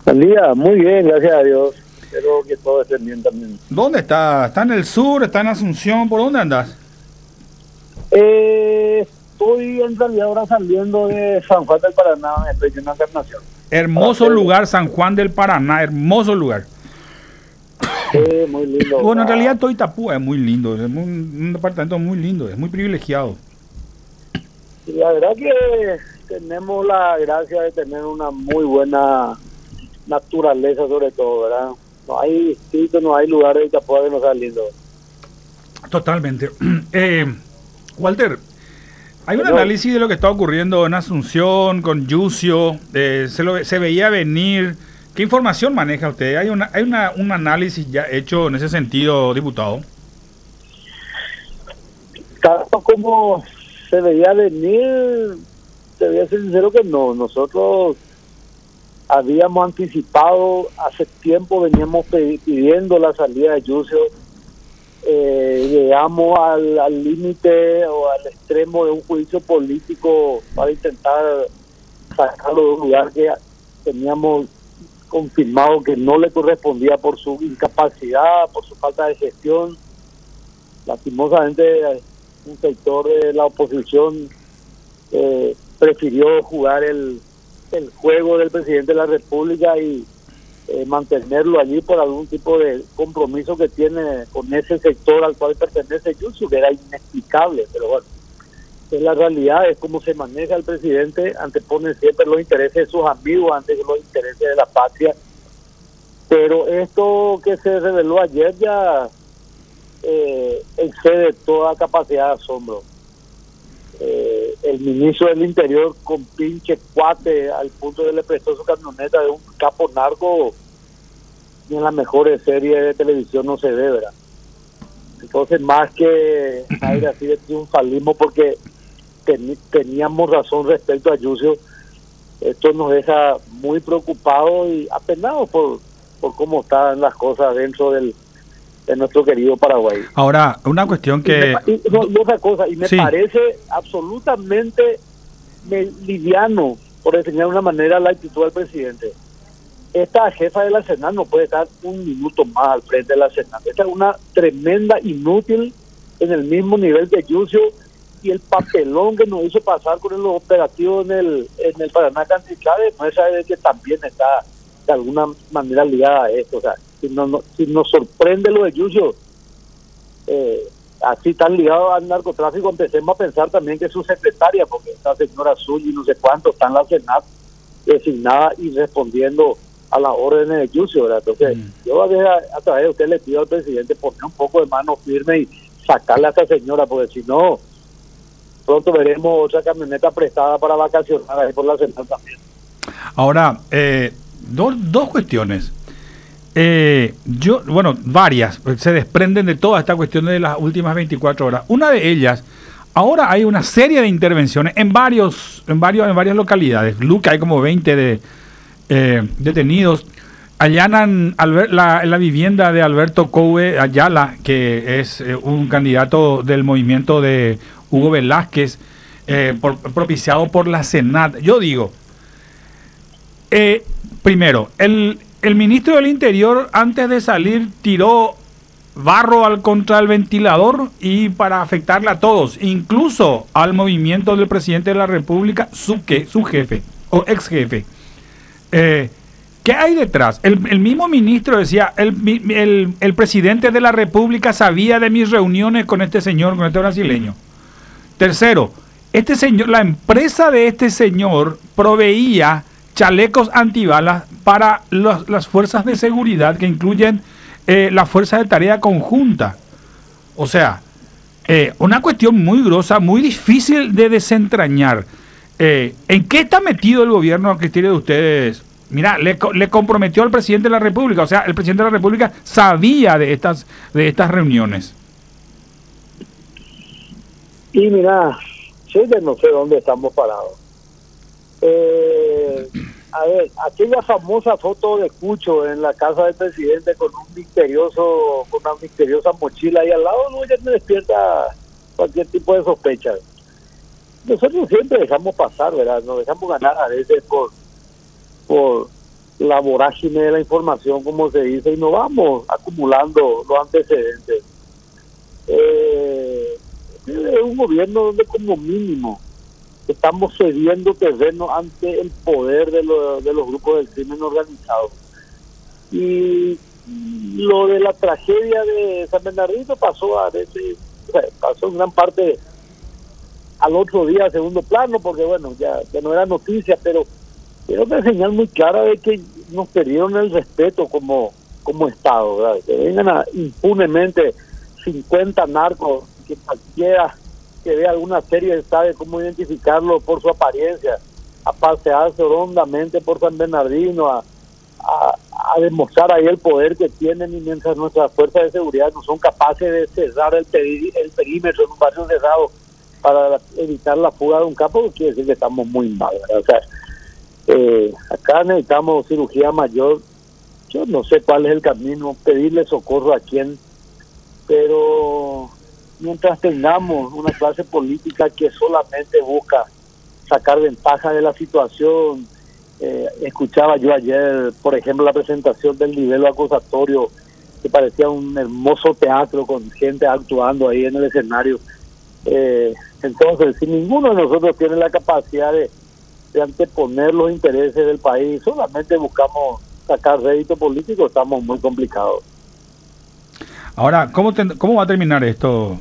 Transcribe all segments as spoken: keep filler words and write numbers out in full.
Buen día, muy bien, gracias a Dios. Espero que todo esté bien también. ¿Dónde está? ¿Está en el sur? ¿Está en Asunción? ¿Por dónde andas? Eh, estoy en realidad ahora saliendo de San Juan del Paraná, estoy en una encarnación. Hermoso lugar, San Juan del Paraná, hermoso lugar. Sí, muy lindo. Bueno, en Ah, realidad todo Itapúa es muy lindo, es muy- un departamento muy lindo, es muy privilegiado. y la verdad que tenemos la gracia de tener una muy buena naturaleza sobre todo, ¿verdad? No hay distrito, no hay lugar de Itapúa que no sea lindo. Totalmente. Eh, Walter, hay un Señor. análisis de lo que está ocurriendo en Asunción, con Yucio, eh, se, lo, se veía venir. ¿Qué información maneja usted? ¿Hay, una, hay una, un análisis ya hecho en ese sentido, diputado? Tanto como se veía venir, te voy a ser sincero que no. Nosotros habíamos anticipado, hace tiempo veníamos pidiendo la salida de Yucio. Eh, llegamos al al límite o al extremo de un juicio político para intentar sacarlo de un lugar que teníamos confirmado que no le correspondía por su incapacidad, por su falta de gestión. Lastimosamente, un sector de la oposición eh, prefirió jugar el, el juego del presidente de la República y eh, mantenerlo allí por algún tipo de compromiso que tiene con ese sector al cual pertenece Yucio, que era inexplicable, pero bueno, es la realidad, es como se maneja el presidente, antepone siempre los intereses de sus amigos antes que los intereses de la patria. Pero esto que se reveló ayer ya eh, excede toda capacidad de asombro. Eh, el ministro del Interior con pinche cuate al punto de le prestó su camioneta de un capo narco, y en las mejores series de televisión no se ve, ¿verdad? Entonces, más que aire así de triunfalismo, porque ten, teníamos razón respecto a Yucio, esto nos deja muy preocupados y apenados por, por cómo están las cosas dentro del de nuestro querido Paraguay. Ahora, una cuestión que... Y, me, y, no, y otra cosa, y me sí. parece absolutamente me, liviano, por enseñar de una manera, la actitud del presidente. Esta jefa de la Senat no puede estar un minuto más al frente de la Senat. Esta es una tremenda inútil en el mismo nivel que Yucio, y el papelón que nos hizo pasar con los operativos en el en el Paraná Cantichave muestra de que también está de alguna manera ligada a esto. O sea, si, no, no, si nos sorprende lo de Yucio, eh, así tan ligado al narcotráfico, empecemos a pensar también que su secretaria, porque esta señora Zuy y no sé cuánto está en la Senat designada y respondiendo a las órdenes de Yucio, ¿verdad? Entonces, mm. yo a, a través de usted le pido al presidente poner un poco de mano firme y sacarle a esta señora, porque si no, pronto veremos otra camioneta prestada para vacacionar ahí por la Senat también. Ahora, eh, do, dos cuestiones. Eh, yo, bueno, varias se desprenden de toda esta cuestión de las últimas veinticuatro horas. Una de ellas, ahora hay una serie de intervenciones en varios, en varios, en varias localidades. Luca, hay como veinte de eh, detenidos. Allanan Albert, la, la vivienda de Alberto Coue Ayala, que es eh, un candidato del movimiento de Hugo Velázquez, eh, por, propiciado por la Senat. Yo digo, eh, primero, el El ministro del Interior, antes de salir, tiró barro al contra el ventilador y para afectarle a todos, incluso al movimiento del presidente de la República, su, que, su jefe o ex jefe. Eh, ¿Qué hay detrás? El, el mismo ministro decía, el, el, el presidente de la República sabía de mis reuniones con este señor, con este brasileño. Tercero, este señor, la empresa de este señor proveía chalecos antibalas para los, las fuerzas de seguridad que incluyen eh, la fuerza de tarea conjunta. O sea, eh, una cuestión muy grosa, muy difícil de desentrañar. Eh, ¿En qué está metido el gobierno a criterio de ustedes? Mira, le, le comprometió al presidente de la República, o sea, el presidente de la República sabía de estas, de estas reuniones. Y mira, yo ya no sé dónde estamos parados. Eh, a ver, aquella famosa foto de Cucho en la casa del presidente con un misterioso, con una misteriosa mochila ahí al lado, no, ya me despierta cualquier tipo de sospecha. Nosotros siempre dejamos pasar, ¿verdad? Nos dejamos ganar a veces por, por la vorágine de la información, como se dice, y nos vamos acumulando los antecedentes. Eh, es un gobierno donde como mínimo estamos cediendo terreno ante el poder de, lo, de los grupos del crimen organizado. Y lo de la tragedia de San Bernardino pasó a veces, o sea, pasó en gran parte al otro día a segundo plano, porque bueno, ya, ya no era noticia, pero era una señal muy clara de que nos perdieron el respeto como, como Estado, ¿verdad? Que vengan a, impunemente cincuenta narcos, que cualquiera que vea alguna serie sabe cómo identificarlo por su apariencia, a pasearse hondamente por San Bernardino, a, a, a demostrar ahí el poder que tienen, y mientras nuestras fuerzas de seguridad no son capaces de cerrar el, peri, el perímetro en un barrio cerrado para evitar la fuga de un campo, quiere decir que estamos muy mal, ¿verdad? O sea, eh, acá necesitamos cirugía mayor. Yo no sé cuál es el camino, pedirle socorro a quién, pero mientras tengamos una clase política que solamente busca sacar ventaja de la situación, eh, escuchaba yo ayer, por ejemplo, la presentación del nivel acusatorio, que parecía un hermoso teatro con gente actuando ahí en el escenario. Eh, entonces, si ninguno de nosotros tiene la capacidad de, de anteponer los intereses del país, solamente buscamos sacar rédito político, estamos muy complicados. Ahora, ¿cómo, te, cómo va a terminar esto?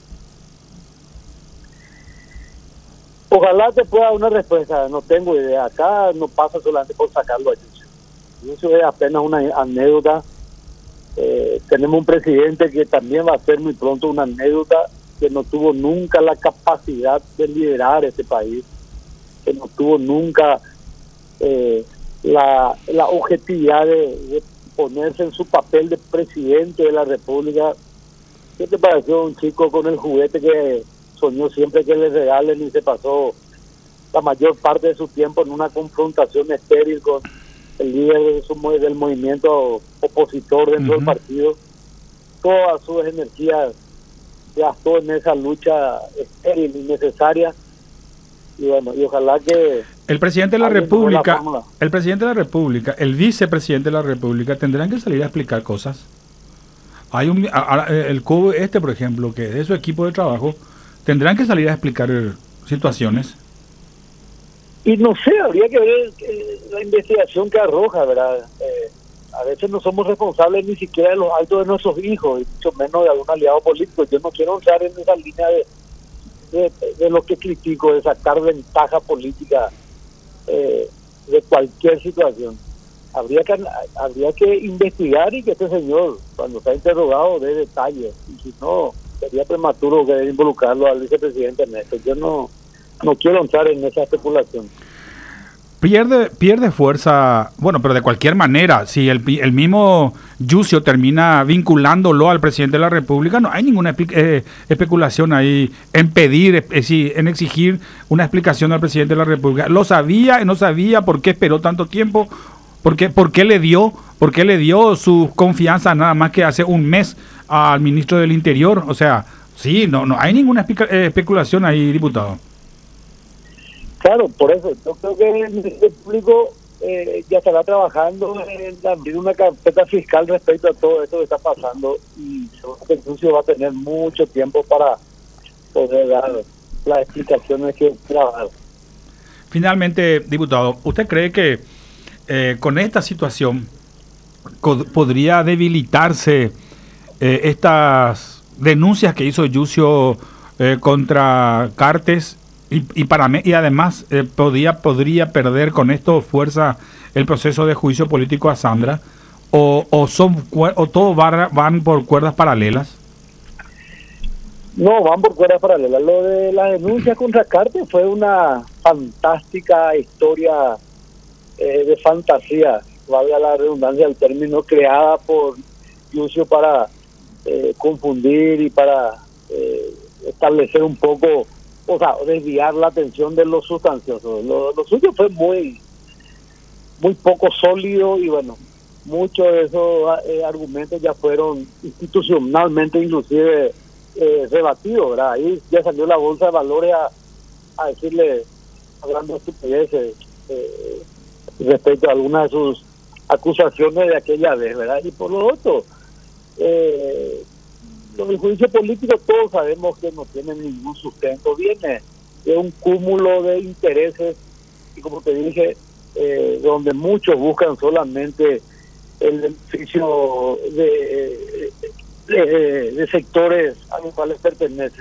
Ojalá te pueda dar una respuesta, no tengo idea. Acá no pasa solamente por sacarlo a Yucio. Yucio es apenas una anécdota. Eh, tenemos un presidente que también va a ser muy pronto una anécdota, que no tuvo nunca la capacidad de liderar este país, que no tuvo nunca eh, la, la objetividad de, de ponerse en su papel de presidente de la República. ¿Qué te pareció un chico con el juguete que soñó siempre que le regalen, y se pasó la mayor parte de su tiempo en una confrontación estéril con el líder de su, del movimiento opositor dentro uh-huh. del partido? Todas sus energías gastó en esa lucha estéril y necesaria, y bueno, y ojalá que el presidente de la República, la el presidente de la República, el vicepresidente de la República tendrán que salir a explicar cosas. Hay un a, a, el C O B este, por ejemplo, que es de su equipo de trabajo, tendrán que salir a explicar situaciones. Y no sé, habría que ver eh, la investigación que arroja, ¿verdad? Eh, a veces no somos responsables ni siquiera de los actos de nuestros hijos, y mucho menos de algún aliado político. Yo no quiero entrar en esa línea de, de, de lo que critico, de sacar ventaja política eh, de cualquier situación. Habría que habría que investigar, y que este señor, cuando está interrogado, dé detalles. Y si no, sería prematuro que involucrarlo al vicepresidente Néstor. Yo no, no quiero entrar en esa especulación. Pierde pierde fuerza, bueno, pero de cualquier manera, si el, el mismo Yucio termina vinculándolo al presidente de la República, no hay ninguna eh, especulación ahí en pedir, eh, en exigir una explicación al presidente de la República. ¿Lo sabía, no sabía? ¿Por qué esperó tanto tiempo? ¿Por qué, por qué le dio, por qué le dio su confianza nada más que hace un mes al ministro del Interior? O sea, sí, no, no hay ninguna espe- eh, especulación ahí, diputado. Claro, por eso yo creo que el Ministerio Público eh, ya estará trabajando en abrir una carpeta fiscal respecto a todo esto que está pasando, y seguro que el Yucio va a tener mucho tiempo para poder dar las explicaciones que quiera dar. Finalmente, diputado, ¿usted cree que eh, con esta situación co- podría debilitarse eh, estas denuncias que hizo Yucio eh, contra Cartes? Y, y para mí, y además eh, podría podría perder con esto fuerza el proceso de juicio político a Sandra, o, o son o todos van, van por cuerdas paralelas. No, van por cuerdas paralelas. Lo de la denuncia contra Cartes fue una fantástica historia eh, de fantasía, valga la redundancia del término, creada por Yucio para eh, confundir y para eh, establecer un poco, o sea, desviar la atención de lo sustancioso. Lo, lo suyo fue muy muy poco sólido, y bueno, muchos de esos eh, argumentos ya fueron institucionalmente inclusive eh, rebatidos, ¿verdad? Ahí ya salió la bolsa de valores a, a decirle, hablando de estupideces eh, respecto a algunas de sus acusaciones de aquella vez, ¿verdad? Y por lo otro, eh, el juicio político todos sabemos que no tiene ningún sustento, viene de un cúmulo de intereses y como te dije, eh, donde muchos buscan solamente el beneficio de, de, de sectores a los cuales pertenecen.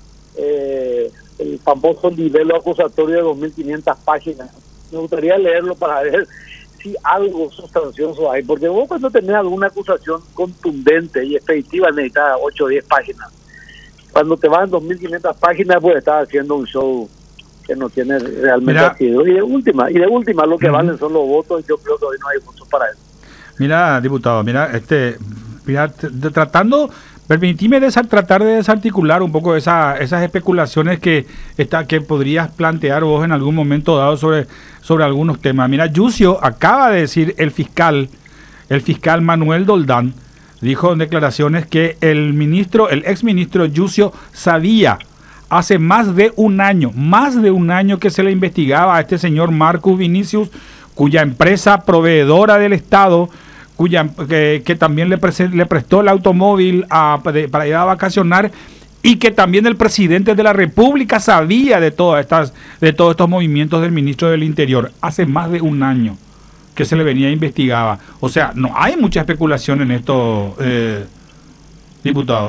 Eh, el famoso libelo acusatorio de dos mil quinientas páginas. Me gustaría leerlo para ver si algo sustancioso hay, porque vos cuando tenés alguna acusación contundente y expeditiva necesitas ocho o diez páginas. Cuando te vas en dos mil quinientas páginas, pues estás haciendo un show que no tiene realmente sentido. Y de última, y de última lo que uh-huh. valen son los votos, y yo creo que hoy no hay votos para eso. Mira, diputado, mira, este, mira, tratando, permitime desart, tratar de desarticular un poco esa, esas especulaciones que está, que podrías plantear vos en algún momento dado sobre, sobre algunos temas. Mira, Yucio acaba de decir el fiscal, el fiscal Manuel Doldán, dijo en declaraciones que el ministro, el exministro Yucio sabía hace más de un año, más de un año que se le investigaba a este señor Marcus Vinicius, cuya empresa proveedora del Estado, cuya que, que también le, pre, le prestó el automóvil a, de, para ir a vacacionar, y que también el presidente de la República sabía de todas estas, de todos estos movimientos del ministro del Interior hace más de un año que se le venía investigaba. O sea, no hay mucha especulación en esto, eh, diputado.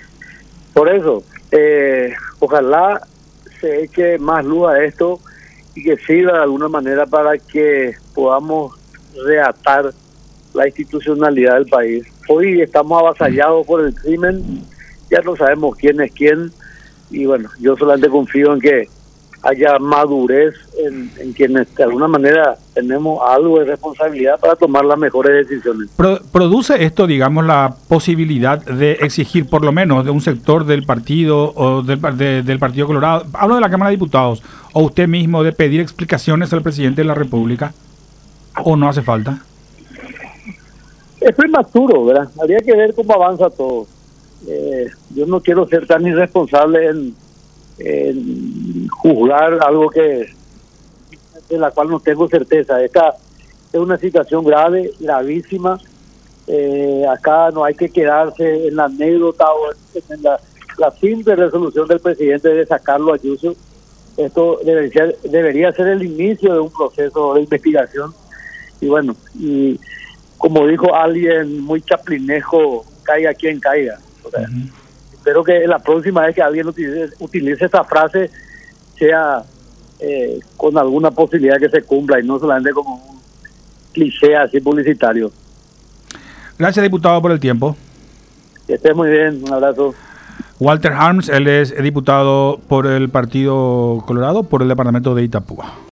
Por eso, eh, ojalá se eche más luz a esto y que sirva de alguna manera para que podamos reatar la institucionalidad del país. Hoy estamos avasallados por el crimen, ya no sabemos quién es quién, y bueno, yo solamente confío en que haya madurez en, en quienes de alguna manera tenemos algo de responsabilidad para tomar las mejores decisiones. Pro, ¿Produce esto, digamos, la posibilidad de exigir, por lo menos, de un sector del partido o del, de, del Partido Colorado, hablo de la Cámara de Diputados, o usted mismo, de pedir explicaciones al presidente de la República, o no hace falta? Es prematuro, ¿verdad? Habría que ver cómo avanza todo. Eh, yo no quiero ser tan irresponsable en, en juzgar algo que de la cual no tengo certeza. Esta es una situación grave, gravísima. Eh, acá no hay que quedarse en la anécdota o en la, la simple resolución del presidente de sacarlo a Yucio. Esto debería, debería ser el inicio de un proceso de investigación. Y bueno, y como dijo alguien muy chaplinejo, caiga quien caiga. O sea, uh-huh. Espero que la próxima vez que alguien utilice, utilice esta frase sea eh, con alguna posibilidad que se cumpla y no solamente como un cliché así publicitario. Gracias, diputado, por el tiempo. Que esté muy bien, un abrazo. Walter Harms, él es diputado por el Partido Colorado, por el departamento de Itapúa.